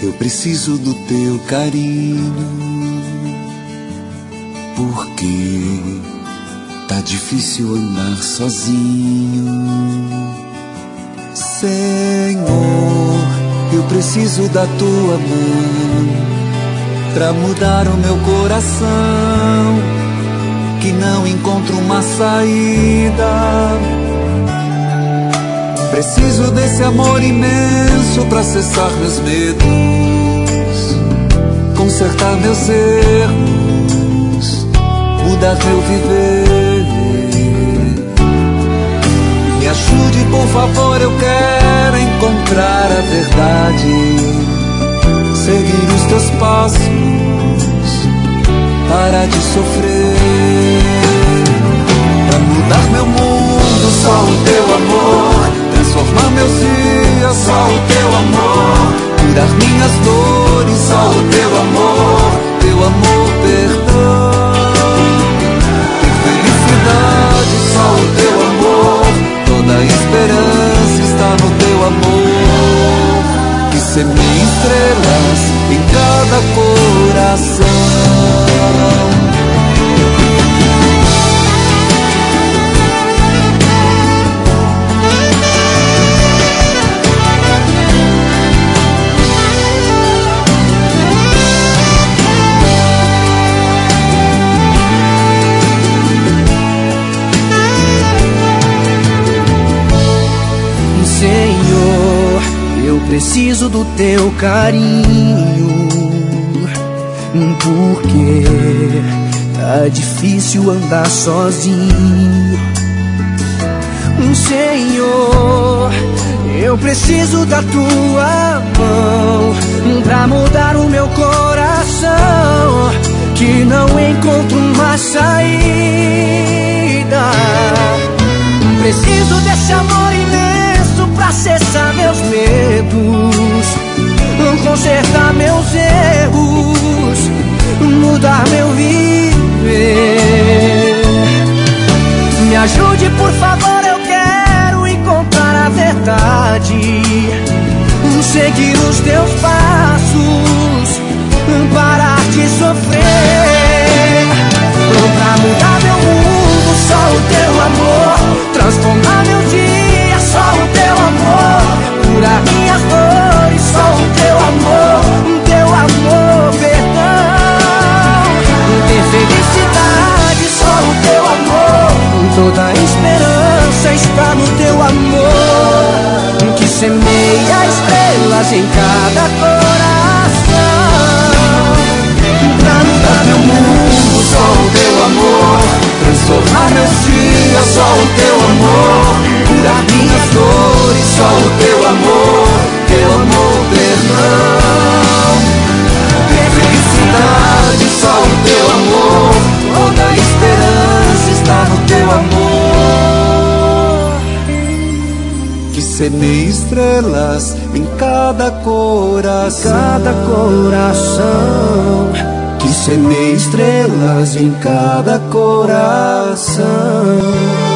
Eu preciso do teu carinho, porque tá difícil andar sozinho. Senhor, eu preciso da tua mão pra mudar o meu coração, que não encontro uma saída. Preciso desse amor imenso pra cessar meus medos, consertar meus erros, mudar meu viver. Me ajude, por favor, eu quero encontrar a verdade, seguir os teus passos, parar de sofrer. Pra mudar meu mundo, só o teu amor, transformar meus dias, só o teu amor, curar minhas dores, só o teu amor, perdão. Ter felicidade, só o teu amor, toda a esperança está no teu amor, que semeia estrelas em cada coração. Senhor, eu preciso do teu carinho, porque tá difícil andar sozinho. Senhor, eu preciso da tua mão pra mudar o meu coração, que não encontro uma saída. Preciso desse amor imenso pra cessar meus medos, consertar meus erros, mudar meu viver. Me ajude, por favor, eu quero encontrar a verdade, seguir os teus passos, parar de sofrer. Pra mudar meu mundo, só o teu amor, transformar meu dia, só o teu amor, curar minhas dores, só o teu amor, perdão. Ter felicidade, só o teu amor, toda a esperança está no teu amor, que semeia estrelas em cada coração. Pra mudar meu mundo, só o teu amor, transformar meus dias, só o teu amor, curar minhas dores, só o teu amor, perdão. Ter felicidade, só o teu amor, toda a esperança está no teu amor, que semeia estrelas em cada coração, que semeia estrelas em cada coração.